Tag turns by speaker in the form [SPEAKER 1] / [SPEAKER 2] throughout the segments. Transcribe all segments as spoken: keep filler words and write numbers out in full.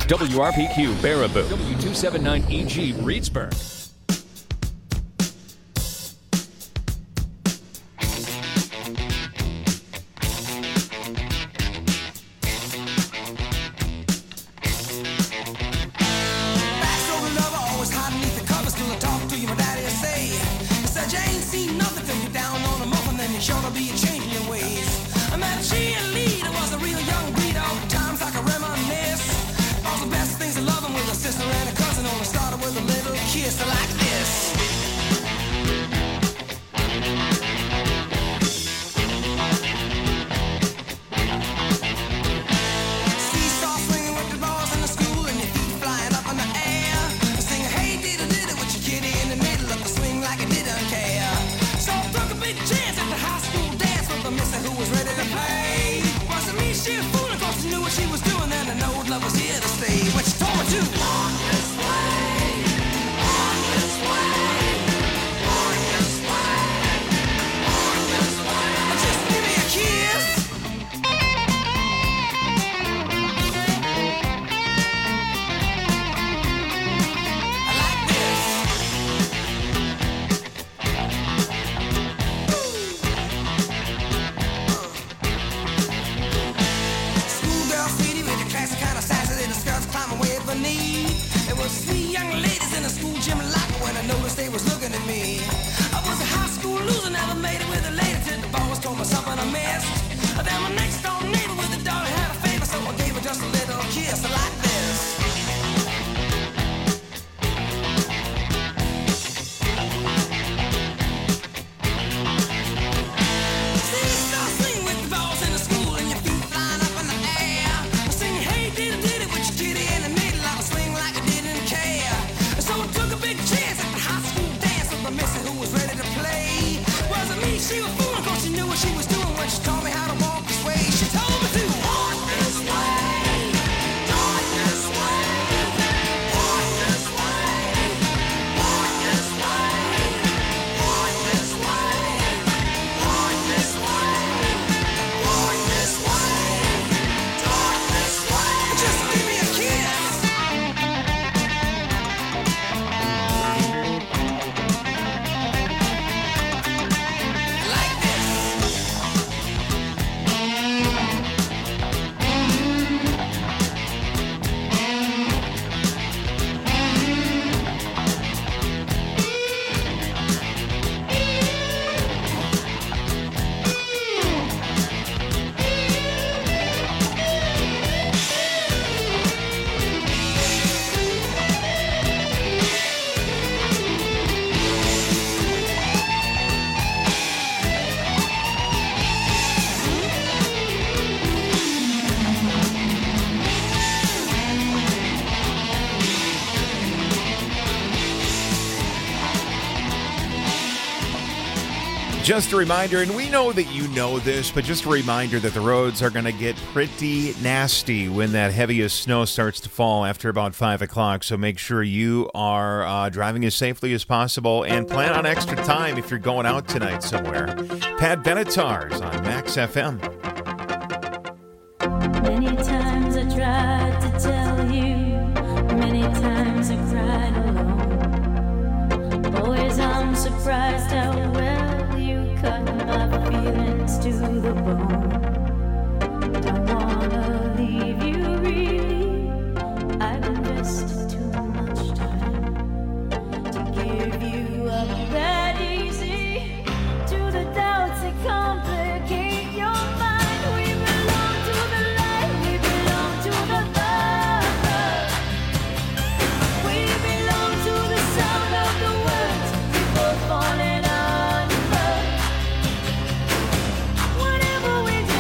[SPEAKER 1] W R P Q Baraboo, W two seventy-nine E G Reedsburg.
[SPEAKER 2] Just a reminder, and we know that you know this, but just a reminder that the roads are going to get pretty nasty when that heaviest snow starts to fall after about five o'clock. So make sure you are uh, driving as safely as possible and plan on extra time if you're going out tonight somewhere. Pat Benatar's on Max F M.
[SPEAKER 3] Many times I tried to tell you, many times I cried alone. Always I'm surprised how well you cut my feelings to the bone. Don't wanna leave you really, I've invested too much time to give you up that easy. To the doubts that complicate your mind, we belong to the light, we belong to the love. We belong to the sound of the words before falling. Whatever we do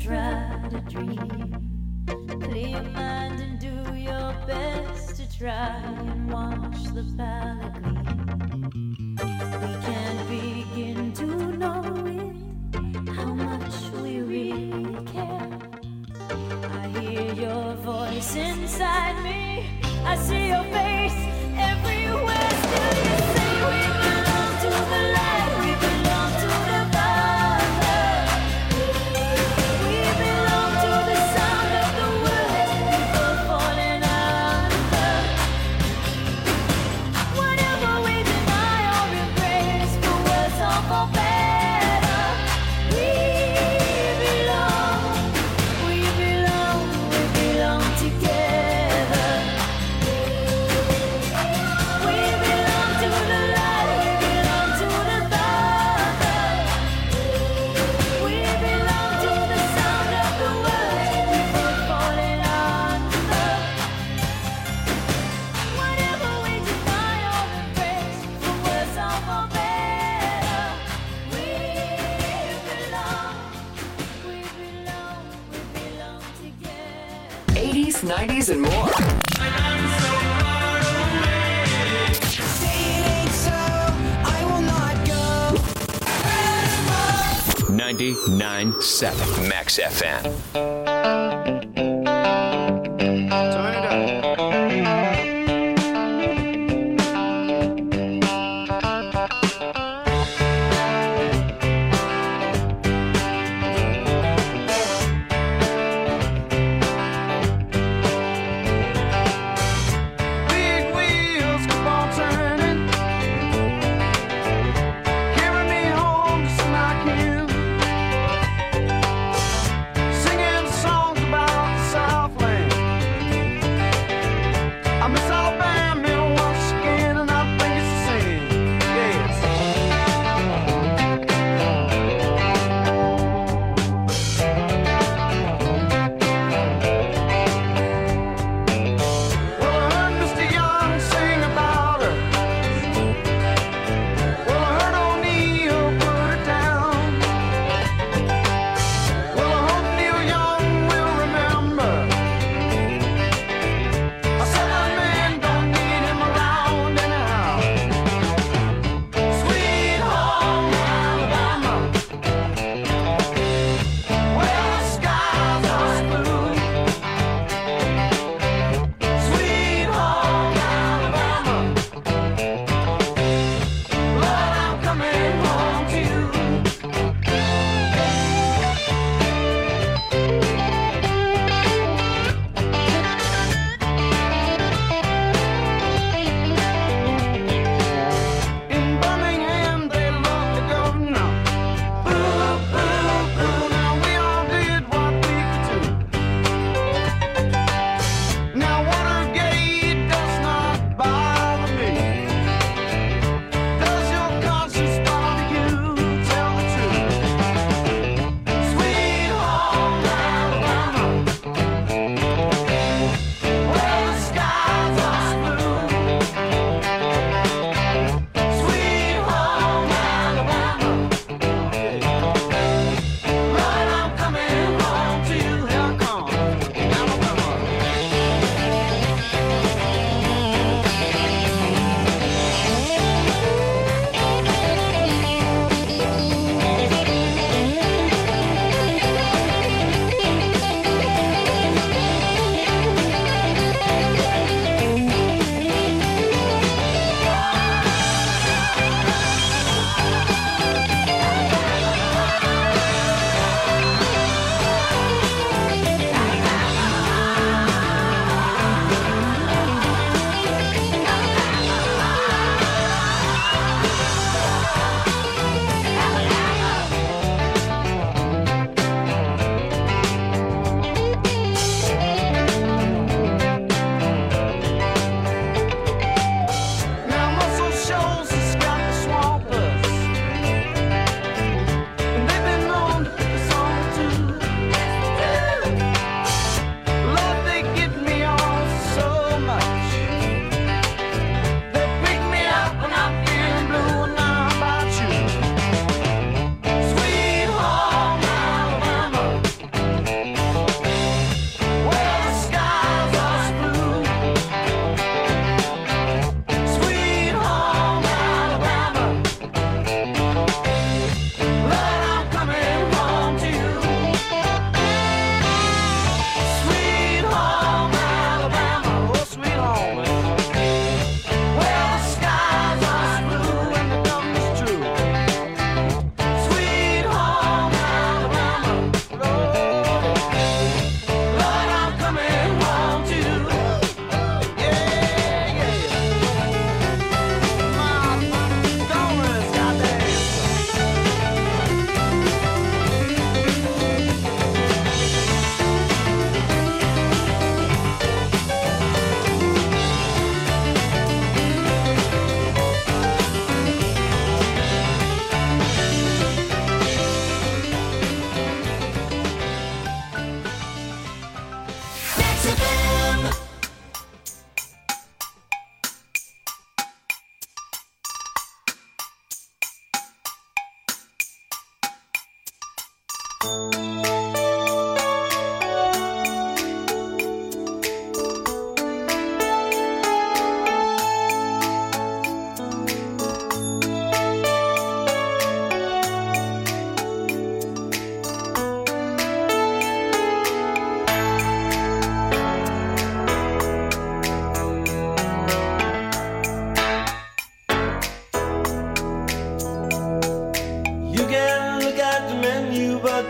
[SPEAKER 3] try to dream. Clear your mind and do your best to try and watch the palette gleam. We can't begin to know it, how much we really care. I hear your voice inside me, I see your face everywhere. Still you say we belong to the light, we belong to the Father. We belong to the sound of the words people falling under. Whatever we deny or embrace, for worse or for better, we belong, we belong, we belong together. We belong to the light, we belong to the Father. We belong to the sound of the words people falling under. Whatever we deny or embrace, for worse or for better, we belong, we belong, we belong together.
[SPEAKER 4] eighties, nineties, and more.
[SPEAKER 1] ninety-nine point seven Max F M.
[SPEAKER 5] Turn it up. Big wheels keep on turning, carry me home just like you. Singing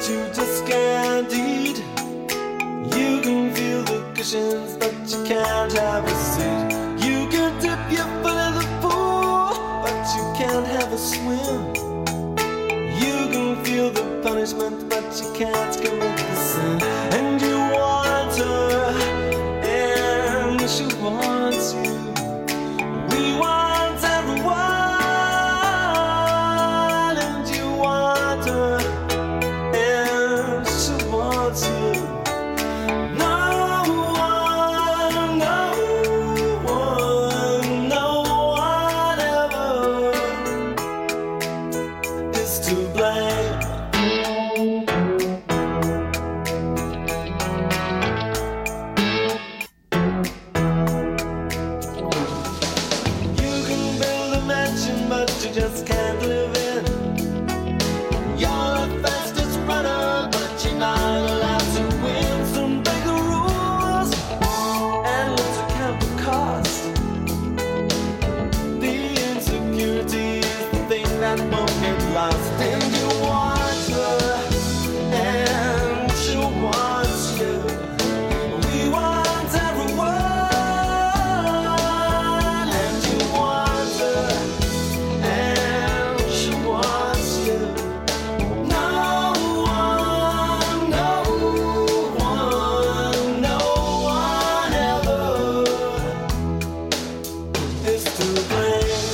[SPEAKER 4] you just can't eat. You can feel the cushions, but you can't have a seat. You can dip your foot in the pool, but you can't have a swim. You can feel the punishment, but you can't commit the sin. And you want her, and she wants you. We want everyone, and you want her, and she wants you. No one, no one, no one ever is to blame. You can build a mansion, but you just can't live in. You're the fastest runner, but you're not allowed to win. Some break the rules and let's account the cost. The insecurity is the thing that won't get lost. And you want her, and she wants you. We want everyone, and you want her, and she wants you. No one, no one, no one ever is to blame.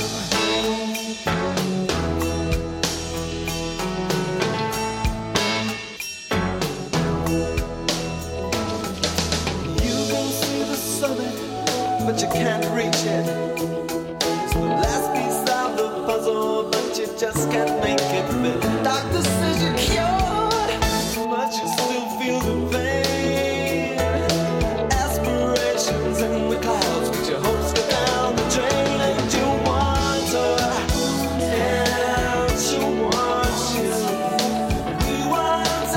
[SPEAKER 4] You can see the summit, but you can't reach it. It's the last piece of the puzzle, but you just can't make it fit. Doctor says you're cured, but you still feel the pain. Aspirations in the clouds, but your hopes go down the drain. And you want her, and she wants you. We want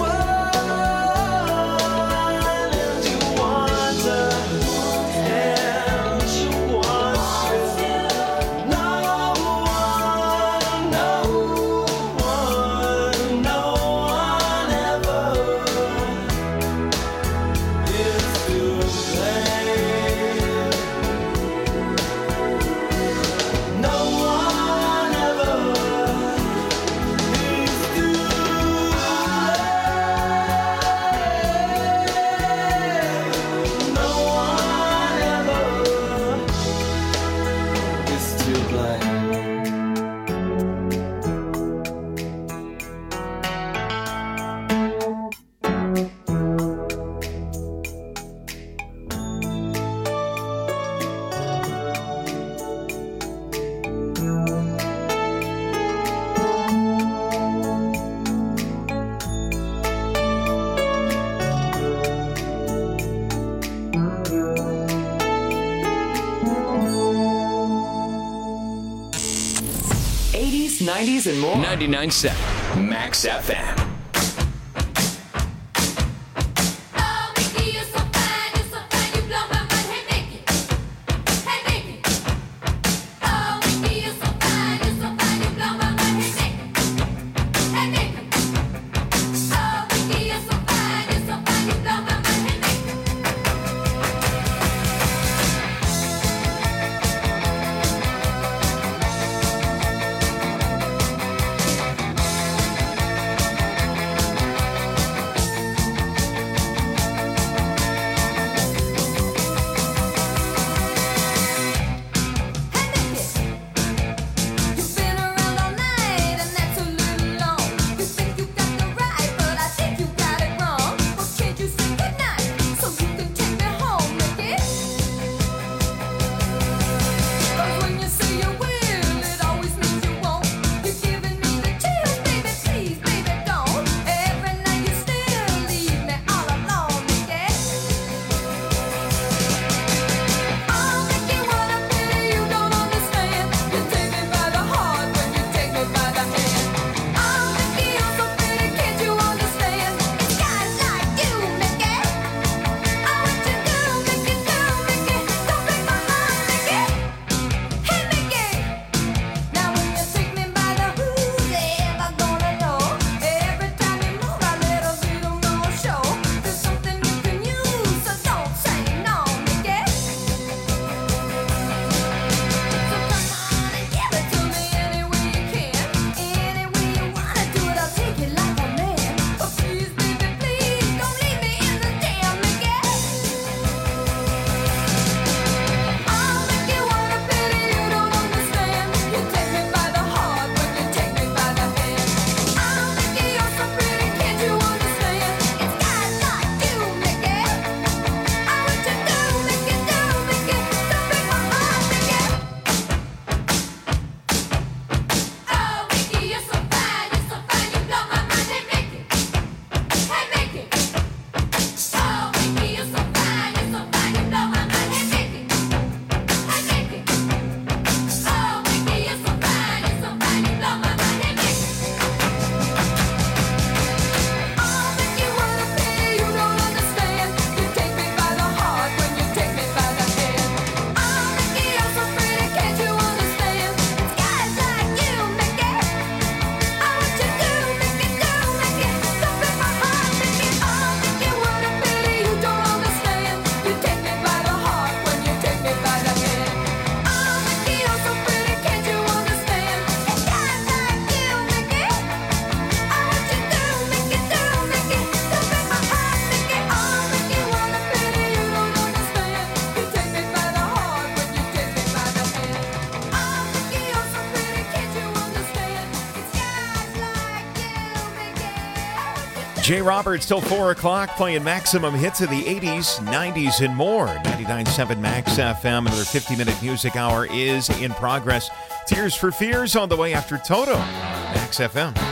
[SPEAKER 4] everyone, and you want her, and she wants you. No one, no one, no one ever is to blame. No one ever is to blame. No one ever is to blame.
[SPEAKER 6] eighties, nineties, and more.
[SPEAKER 1] ninety-nine point seven Max F M.
[SPEAKER 7] Oh, Mickey, you're so fine, you're so fine, you blow my mind. Hey, Mickey. Hey, Mickey. Oh, Mickey, you're so fine, you're so fine, you blow my mind. Hey, Mickey. Hey, Mickey. Oh, Mickey, you're so fine, you're so fine, you blow my mind. Hey, Mickey.
[SPEAKER 4] No
[SPEAKER 2] Jay Roberts till four o'clock playing maximum hits of the eighties, nineties, and more. ninety-nine point seven Max F M. Another fifty-minute music hour is in progress. Tears for Fears on the way after Toto on Max F M.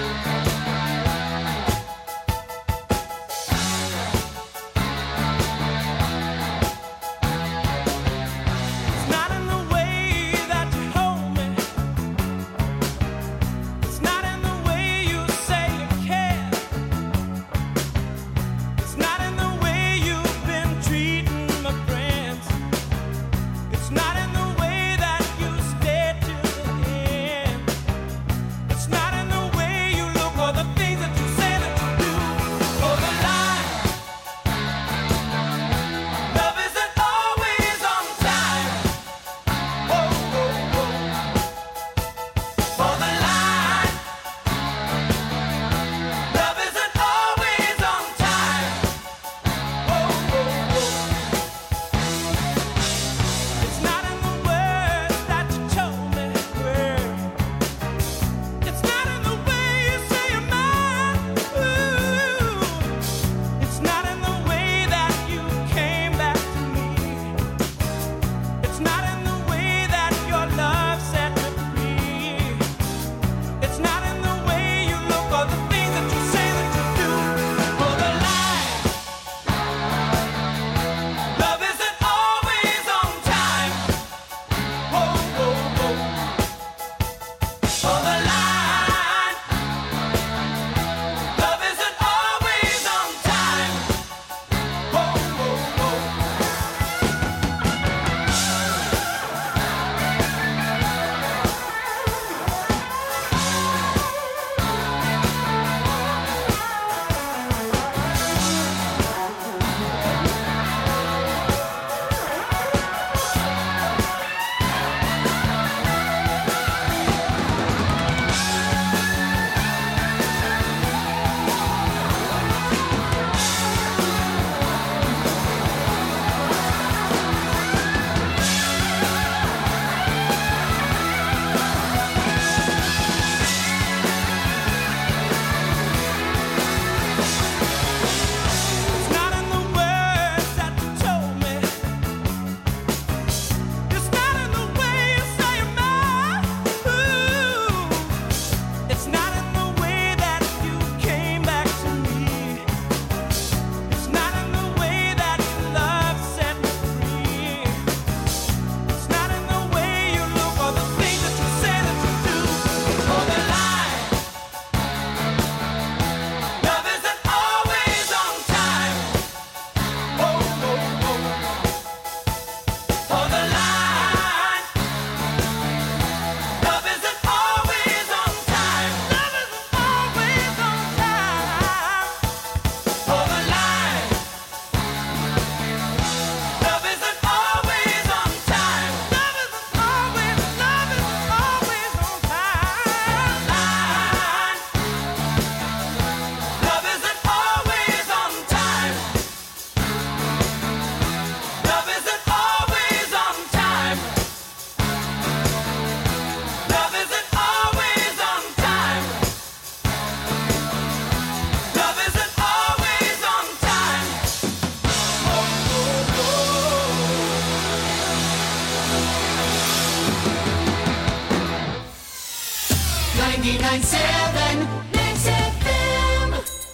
[SPEAKER 8] ninety-nine point seven Max F M.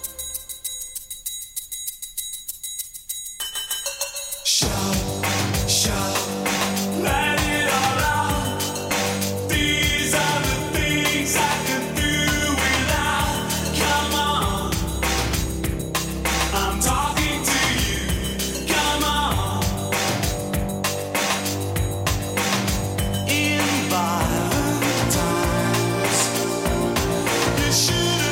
[SPEAKER 4] Shout, shout, let it all out. These are the things I can do without. Come on, I'm talking to you. Come on. In violent times, you should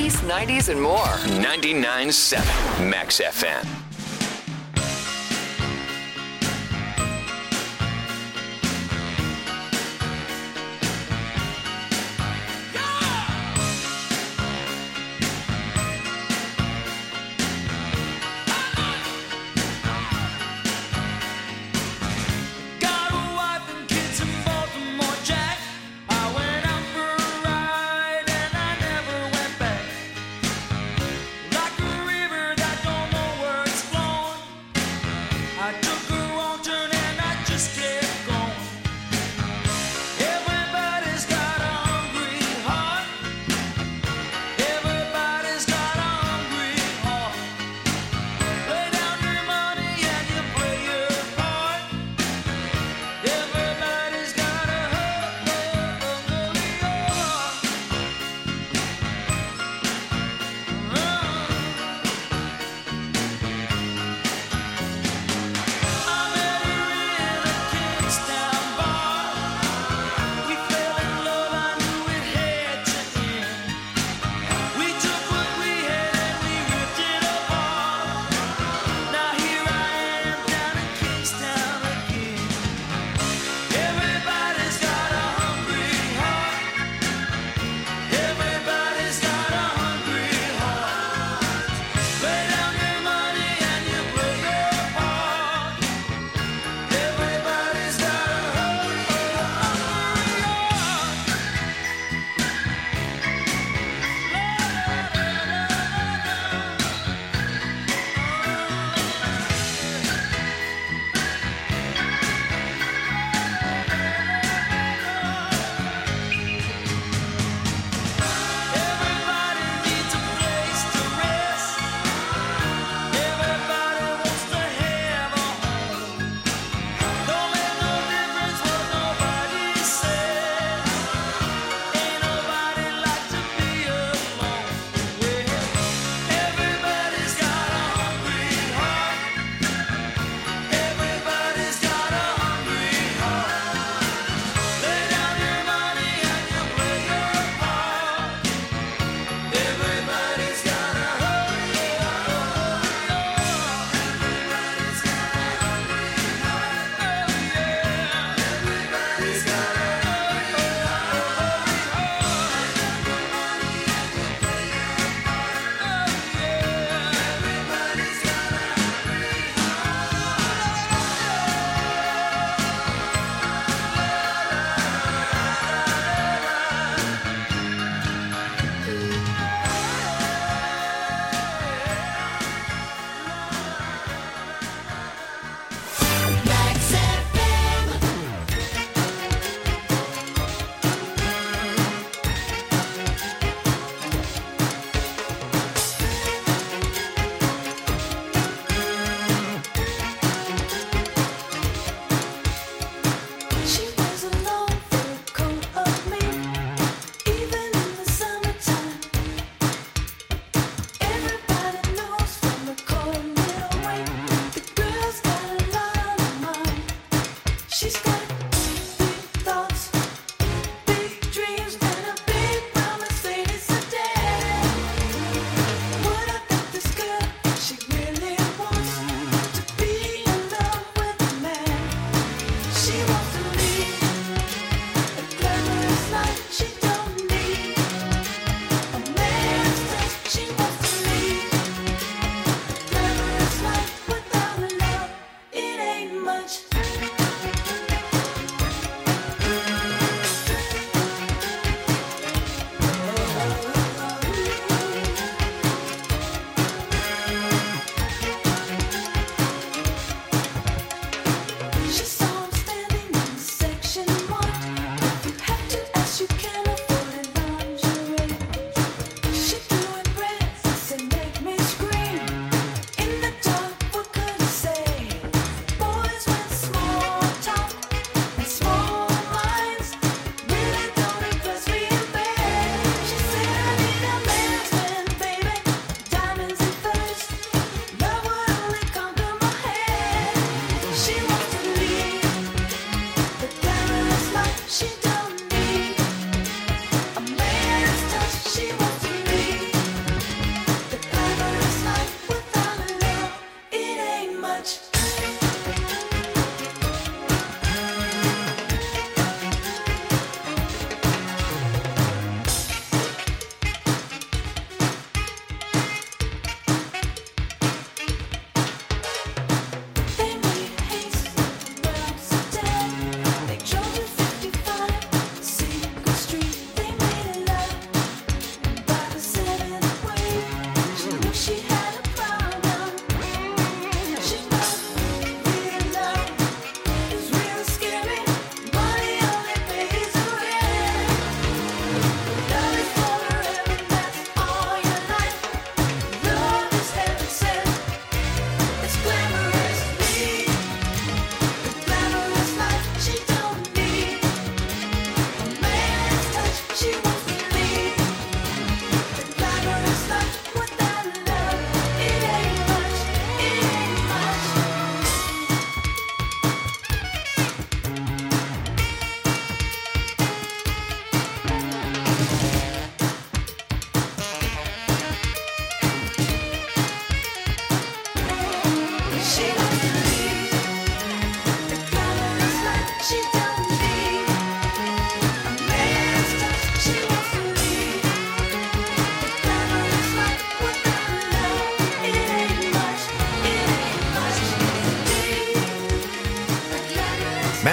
[SPEAKER 6] eighties, nineties, and more.
[SPEAKER 1] ninety-nine point seven Max F M.
[SPEAKER 4] Got a wife and kids in Baltimore, Jack. I went out for a ride and I never went back. Like a river that don't know where it's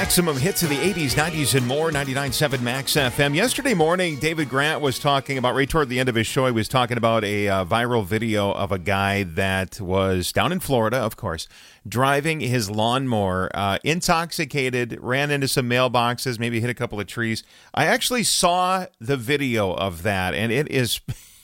[SPEAKER 2] Maximum hits of the eighties, nineties, and more. ninety-nine point seven Max F M. Yesterday morning, David Grant was talking about, right toward the end of his show, he was talking about a uh, viral video of a guy that was down in Florida, of course, driving his lawnmower, uh, intoxicated, ran into some mailboxes, maybe hit a couple of trees. I actually saw the video of that, and it is...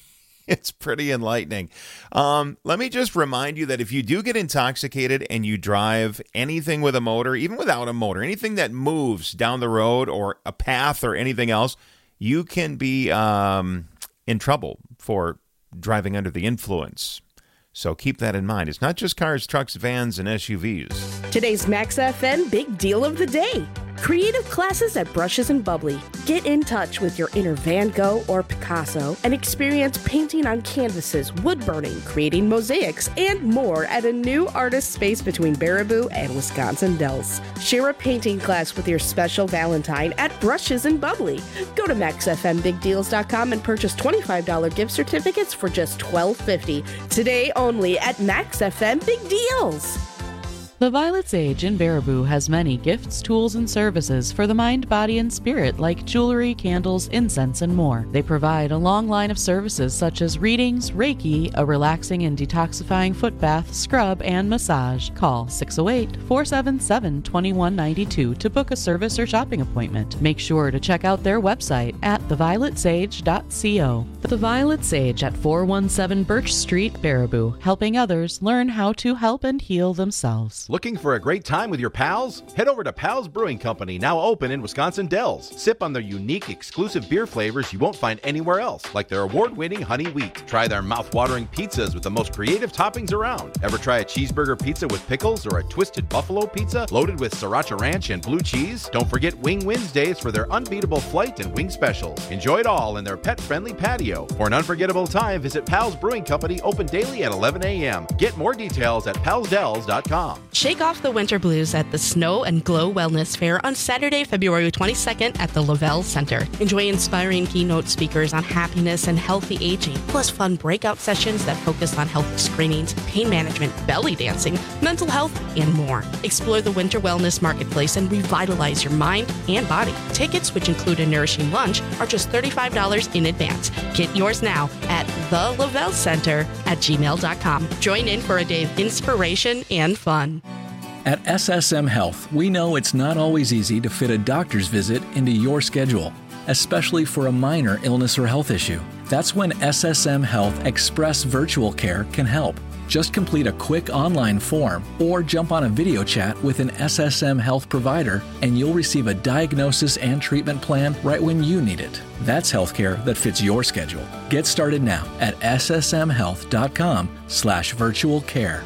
[SPEAKER 2] It's pretty enlightening. Um, let me just remind you that if you do get intoxicated and you drive anything with a motor, even without a motor, anything that moves down the road or a path or anything else, you can be um, in trouble for driving under the influence. So keep that in mind. It's not just cars, trucks, vans, and S U Vs.
[SPEAKER 9] Today's Max F M Big Deal of the Day. Creative classes at Brushes and Bubbly. Get in touch with your inner Van Gogh or Picasso and experience painting on canvases, wood burning, creating mosaics, and more at a new artist space between Baraboo and Wisconsin Dells. Share a painting class with your special Valentine at Brushes and Bubbly. Go to max f m big deals dot com and purchase twenty-five dollars gift certificates for just twelve fifty. Today only at Max F M Big Deals.
[SPEAKER 10] The Violet Sage in Baraboo has many gifts, tools, and services for the mind, body, and spirit, like jewelry, candles, incense, and more. They provide a long line of services such as readings, Reiki, a relaxing and detoxifying foot bath, scrub, and massage. Call six oh eight, four seven seven, two one nine two to book a service or shopping appointment. Make sure to check out their website at the violet sage dot co. The Violet Sage at four one seven Birch Street, Baraboo, helping others learn how to help and heal themselves.
[SPEAKER 11] Looking for a great time with your pals? Head over to Pals Brewing Company, now open in Wisconsin Dells. Sip on their unique, exclusive beer flavors you won't find anywhere else, like their award-winning Honey Wheat. Try their mouth-watering pizzas with the most creative toppings around. Ever try a cheeseburger pizza with pickles or a twisted buffalo pizza loaded with sriracha ranch and blue cheese? Don't forget Wing Wednesdays for their unbeatable flight and wing specials. Enjoy it all in their pet-friendly patio. For an unforgettable time, visit Pals Brewing Company, open daily at eleven a.m. Get more details at pals dells dot com.
[SPEAKER 9] Shake off the winter blues at the Snow and Glow Wellness Fair on Saturday, February twenty-second at the Lavelle Center. Enjoy inspiring keynote speakers on happiness and healthy aging, plus fun breakout sessions that focus on health screenings, pain management, belly dancing, mental health, and more. Explore the winter wellness marketplace and revitalize your mind and body. Tickets, which include a nourishing lunch, are just thirty-five dollars in advance. Get yours now at the lavelle center at gmail dot com. Join in for a day of inspiration and fun.
[SPEAKER 12] At S S M Health, we know it's not always easy to fit a doctor's visit into your schedule, especially for a minor illness or health issue. That's when S S M Health Express Virtual Care can help. Just complete a quick online form or jump on a video chat with an S S M Health provider and you'll receive a diagnosis and treatment plan right when you need it. That's healthcare that fits your schedule. Get started now at s s m health dot com slash virtual care.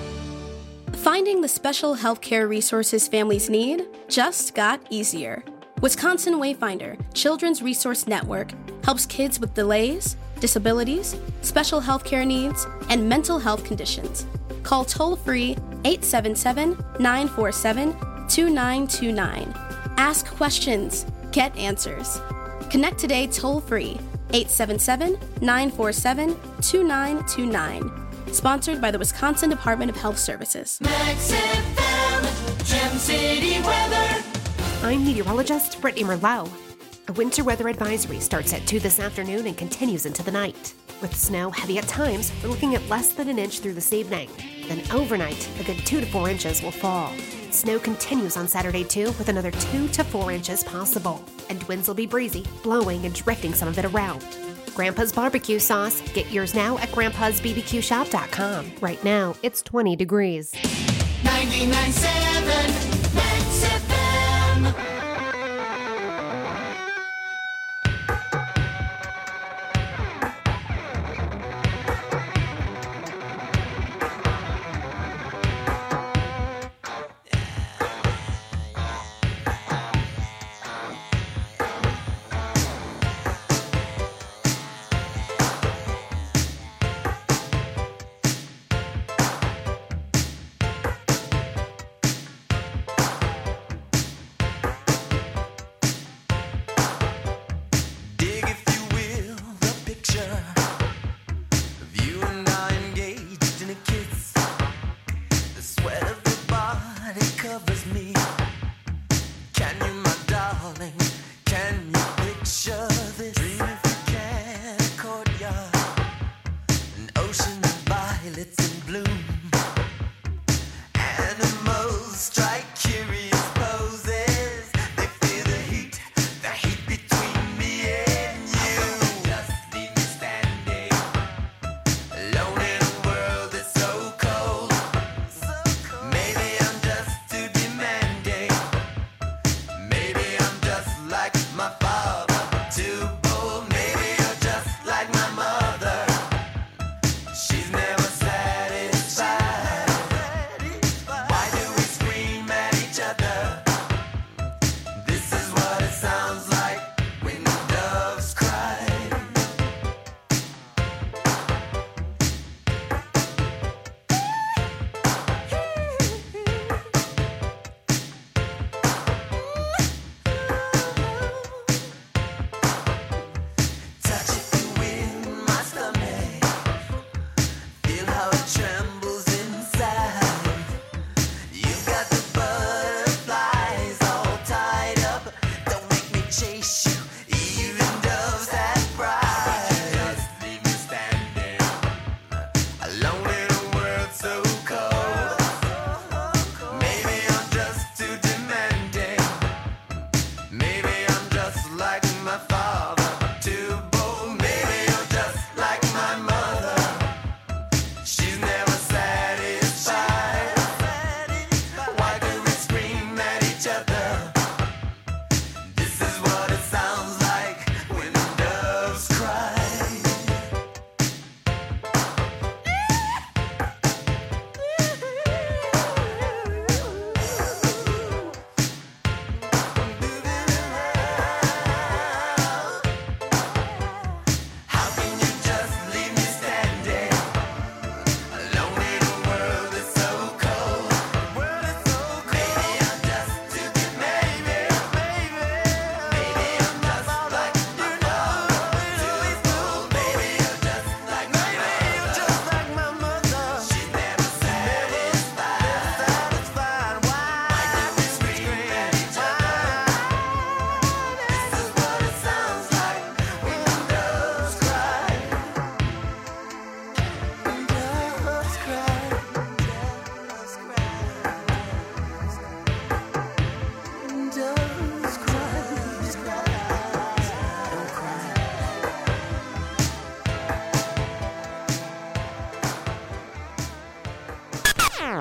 [SPEAKER 13] Finding the special healthcare resources families need just got easier. Wisconsin Wayfinder Children's Resource Network helps kids with delays, disabilities, special healthcare needs, and mental health conditions. Call toll-free eight seven seven, nine four seven, two nine two nine. Ask questions. Get answers. Connect today toll-free eight seven seven, nine four seven, two nine two nine. Sponsored by the Wisconsin Department of Health Services.
[SPEAKER 8] Max F M, Gem City weather.
[SPEAKER 14] I'm meteorologist Brittany Merlot. A winter weather advisory starts at two this afternoon and continues into the night. With snow heavy at times, we're looking at less than an inch through this evening. Then overnight, a good two to four inches will fall. Snow continues on Saturday too, with another two to four inches possible. And winds will be breezy, blowing and drifting some of it around. Grandpa's barbecue sauce. Get yours now at grandpas b b q shop dot com. Right now, it's twenty degrees.
[SPEAKER 8] ninety-nine point seven Max F M.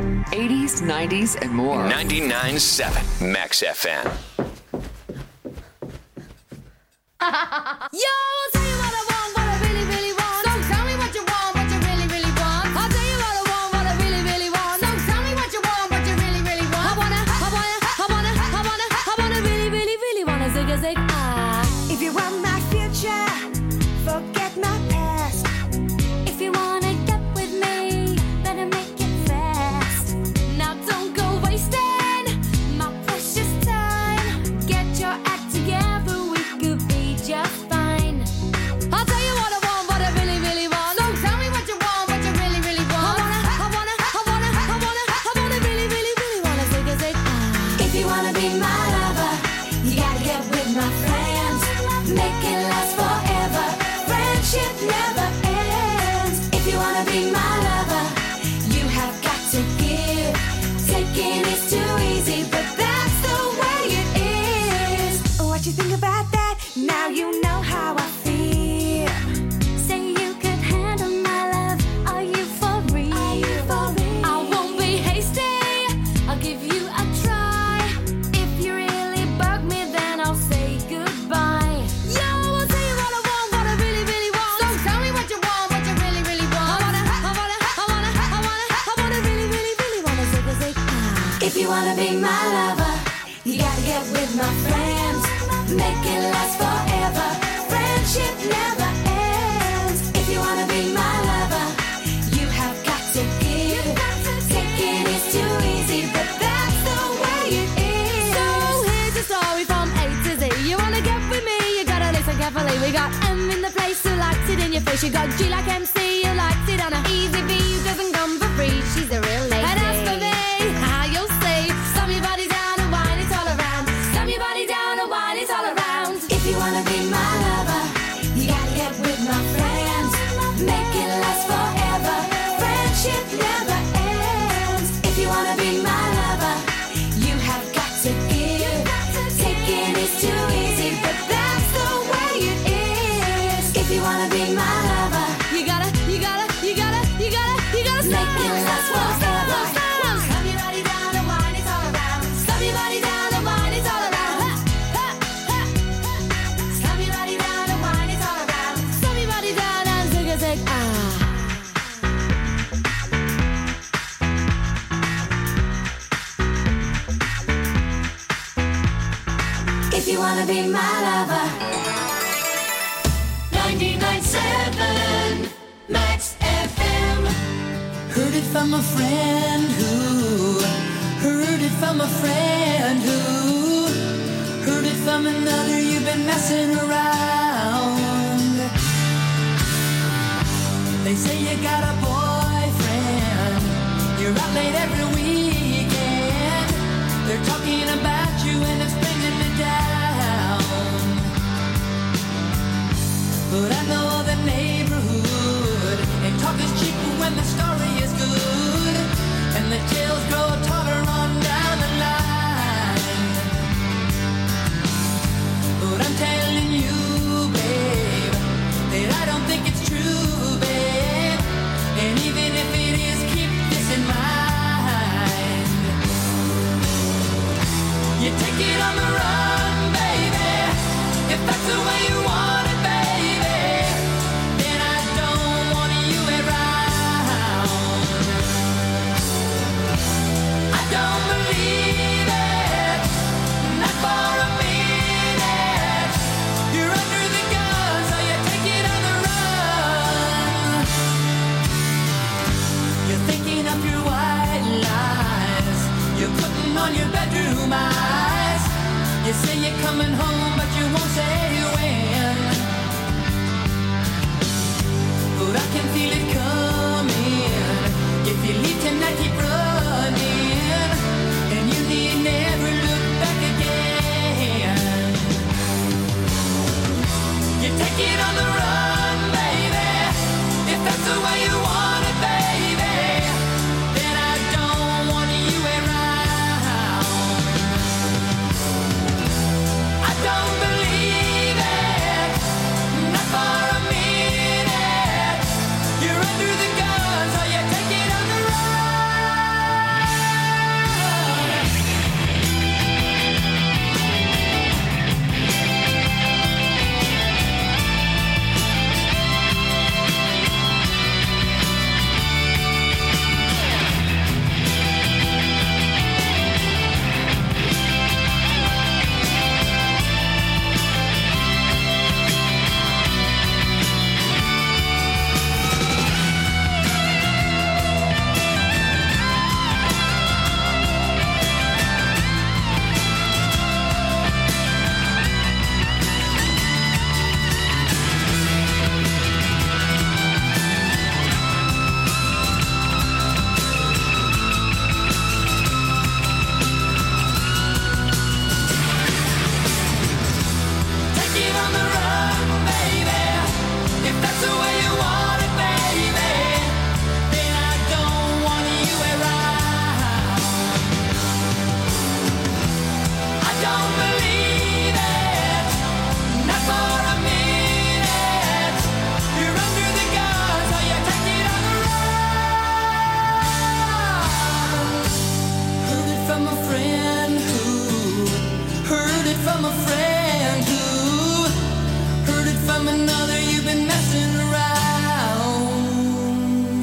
[SPEAKER 6] eighties, nineties, and more.
[SPEAKER 1] ninety-nine point seven Max F M.
[SPEAKER 7] Yo, I'll tell you what I want, what I really, really want. So tell me what you want, what you really, really want. I'll tell you what I want, what I really, really want. So tell me what you want, what you really, really want. I wanna, I wanna, I wanna, I wanna, I wanna really, really, really wanna zig a zig ah.
[SPEAKER 15] If you want my future, forget my past.
[SPEAKER 7] If you wanna get with me, better make it fast. Now don't go wasting my precious time. Get your act together, we could be just fine. I'll tell you what I want, what I really, really want. So tell me what you want, what you really, really want. I wanna, I wanna, I wanna, I wanna, I wanna really, really, really wanna zig a zig ah.
[SPEAKER 15] If you wanna be my lover, you gotta get with my friends. Make it last forever. Friendship never ends. If you wanna be my lover, you have got to give. Taking is too easy, but that's the way it is. What you think about that? Now you know how I feel.
[SPEAKER 7] Say you could handle my love. Are you for real?
[SPEAKER 15] Are you for real?
[SPEAKER 7] I won't be hasty. I'll give you a try. If you really bug me, then I'll say goodbye. Yo, I'll tell you what I want, what I really, really want. So tell me what you want, what you really, really want. I wanna, I wanna, I wanna, I wanna, I wanna really, really, really wanna zig a zig ah.
[SPEAKER 15] If you wanna be my lover, you gotta get with my friends. Make it last forever. Friendship never ends. If you wanna be my lover, you have got to give. Taking is too easy, but that's the way it is.
[SPEAKER 7] So here's the story from A to Z. You wanna get with me, you gotta listen carefully. We got M in the place who likes it in your face. You got G like M C who likes it on a easy B who doesn't come for free. She's a real lady. And as for me, how you'll see, slam your body down and wine it all around. Slam your body down and wine it all around.
[SPEAKER 15] If you wanna be my lover, you gotta get with my friends. Make it last forever. Friendship never ends. If you wanna be my lover, you have got to give. Taking is too easy, but that's the way it is. If you wanna be my lover,
[SPEAKER 7] You gotta, you gotta, you gotta, you gotta, you gotta
[SPEAKER 15] make it last forever.
[SPEAKER 7] Slam your body down and wine it all around. Slam your body down and wine it all around. Ha, ha, ha, ha. Slam your body down and wine it all around. Slam your body down and zig a zig ah.
[SPEAKER 15] If you wanna be my lover, ninety-nine point seven Max F M.
[SPEAKER 8] Heard it from a friend who heard it from a friend who heard it from another. You've been messing around. They say you got a boyfriend. You're out late every weekend. They're talking about you and it's bringing me down. But I know the neighborhood, and talk is cheap when the story is good, and the tales grow taller on down the line. But I'm telling you, babe, that I don't think it's true, babe. And even if it is, keep this in mind. You take it on the run, baby, if that's the way you want it, baby. Then I don't want you around. I don't believe it, not for a minute. You're under the gun, so you take it on the run. You're thinking up your white lies. You're putting on your bedroom eyes. You say you're coming home, but you won't say when. But I can feel it coming. If you leave tonight, keep running, and you need never look back again. You take it on the run, baby, if that's the way you want it, baby. Then I don't want you around. I don't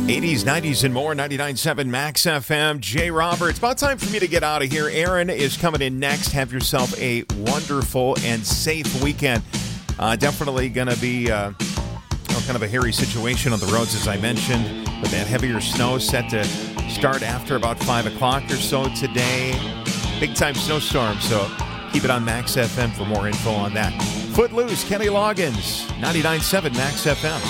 [SPEAKER 2] eighties, nineties, and more. ninety-nine point seven Max F M. Jay Roberts. About time for me to get out of here. Aaron is coming in next. Have yourself a wonderful and safe weekend. Uh, definitely going to be uh, well, kind of a hairy situation on the roads, as I mentioned, with that heavier snow set to start after about five o'clock or so today. Big-time snowstorm, so keep it on Max F M for more info on that. Footloose, Kenny Loggins, ninety-nine point seven Max F M.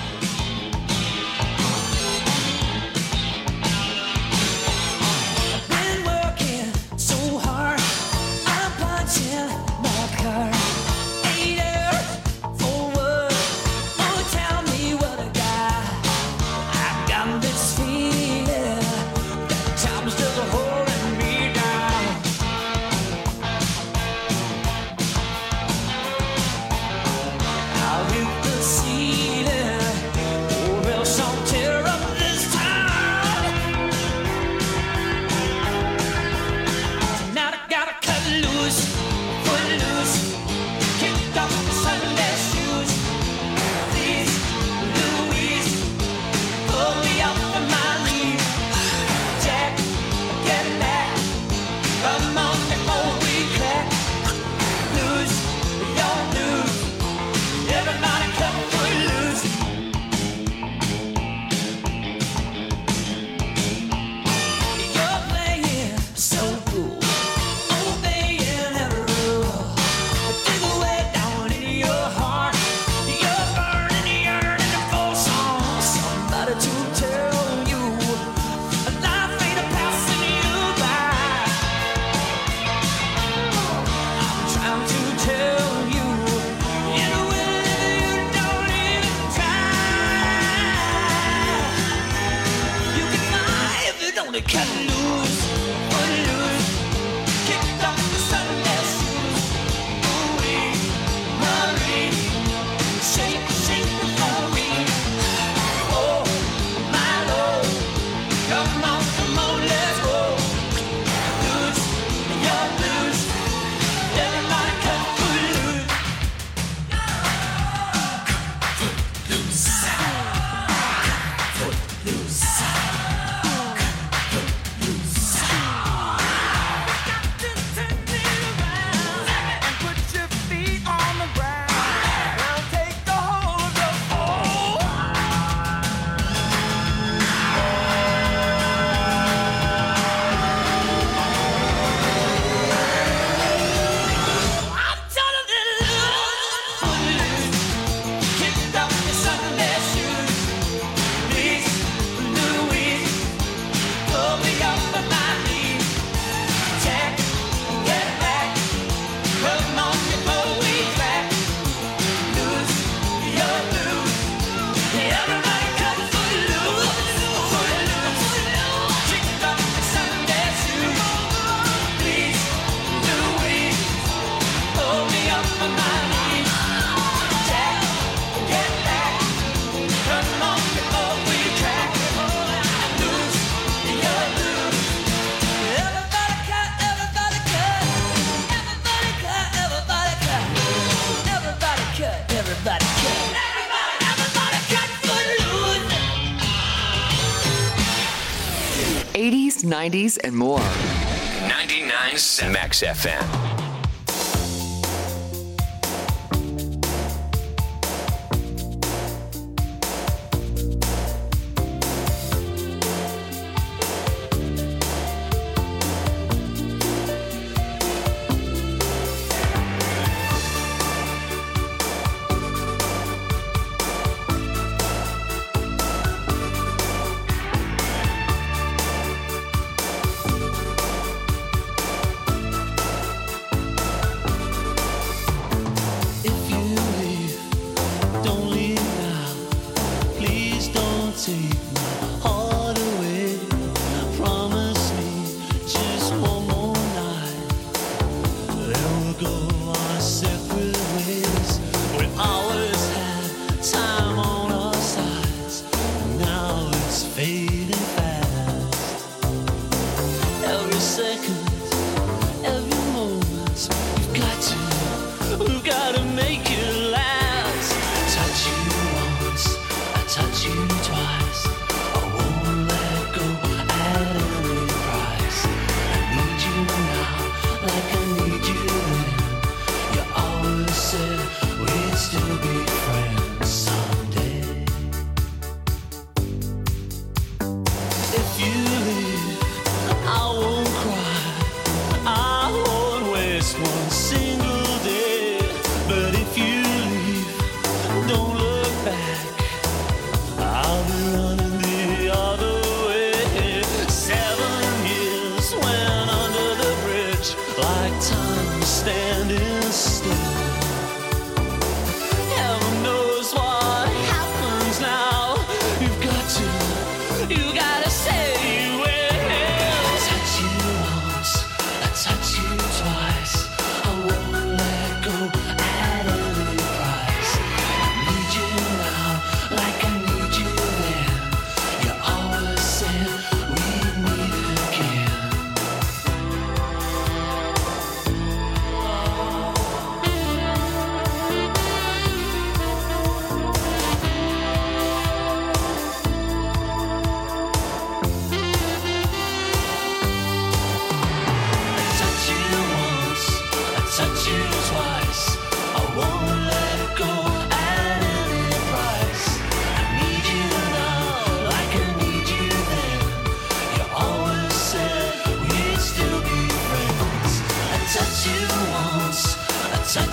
[SPEAKER 6] eighties, nineties, and more.
[SPEAKER 1] ninety-nine point seven Max F M.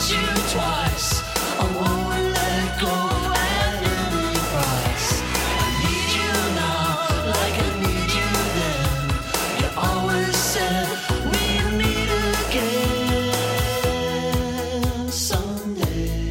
[SPEAKER 4] you twice. I won't let go at any price. I need you now, like I need you then. You always said we'd meet again someday.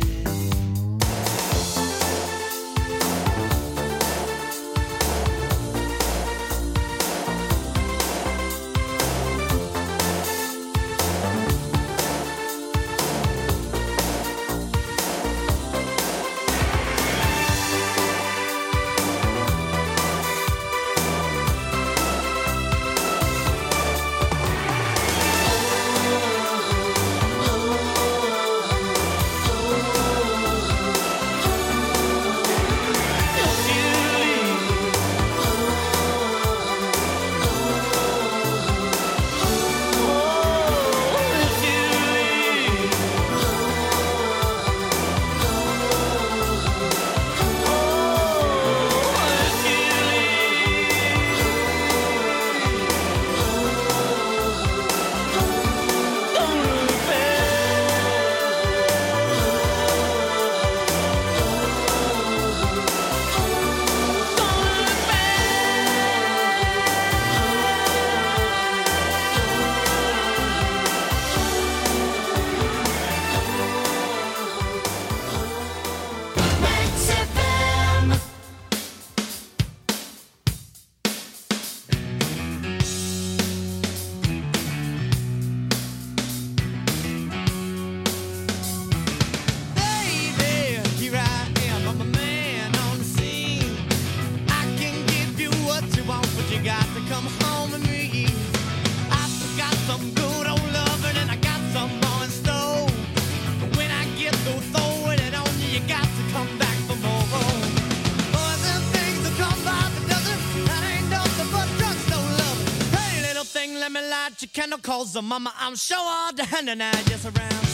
[SPEAKER 16] Candle calls the mama, I'm sure all the hand and I just around.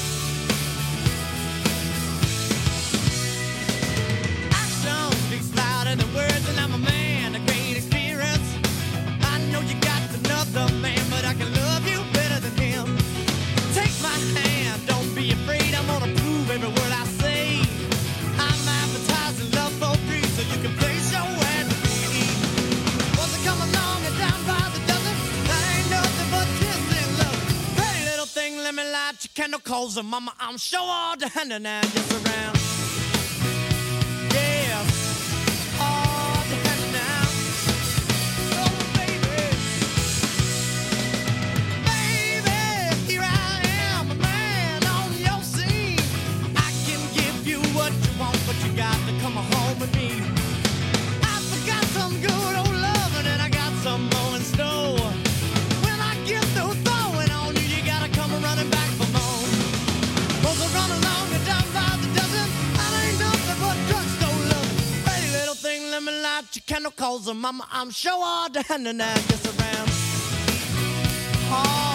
[SPEAKER 16] Action speaks louder than words, and I'm a man of great experience. I know you got another man, but I can love you better than him. Take my hand, don't be afraid, I'm gonna prove every word I say. I'm advertising love for free, so you can place your ad with me. Was it come along and down by the dozen? That ain't nothing but kissing love. Pretty little thing, let me light your candle, calls her mama, I'm sure all the hand and I just around. Yeah, all the hand and I. Oh, baby. Baby, here I am, a man on your scene. I can give you what you want, but you got to come home with me. I forgot some good old loving, and I got some more in store. When I get through throwing on you, you gotta come running back for more. Both are run along and down by the dozen. That ain't nothing but drugstore love. Pretty little thing, let me light your candle, calls her mama, I'm sure all the hand and I just around. Oh,